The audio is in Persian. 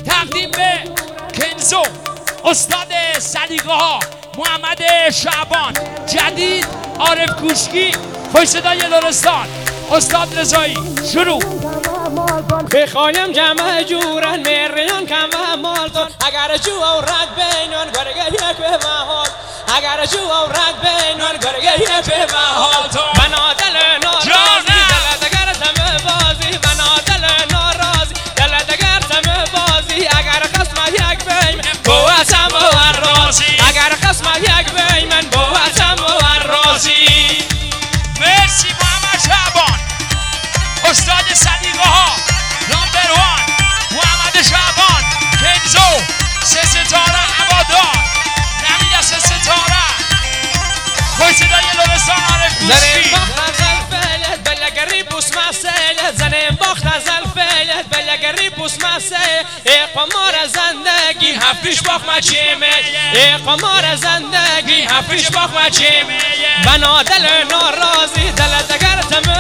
تقدیم به کنزو استاد سلیقه ها محمد شعبان جدید عارف کوشکی خوش صدای لرستان استاد رضایی شروع بخوایم جمع جورن مریان کم و مالتون اگر جو و رد بینان گرگه یک به محال اگر جو و رد بینان گرگه یک به محال بنا دل ناراضی دل دگر تم بازی بنا دل ناراضی دل دگر تم بازی اگر قسم یک بیم بواسم و رازی اگر قسم یک بیم من بواسم و رازی. مرسی محمد شعبان استاد سلیقه ها نمبر 1 محمد شعبان کنزو 3 ستاره هوادار نمیده 3 ستاره خوش صدای لرستان عارف کوشکی بلگری بوس مسیل زنیم باخت از الفیلت بلگری بوس مسیل ای قمار زندگی هفتش باخ مچیمه ای قمار زندگی هفتش باخ مچیمه بنا دل ناراضی دل دگر تم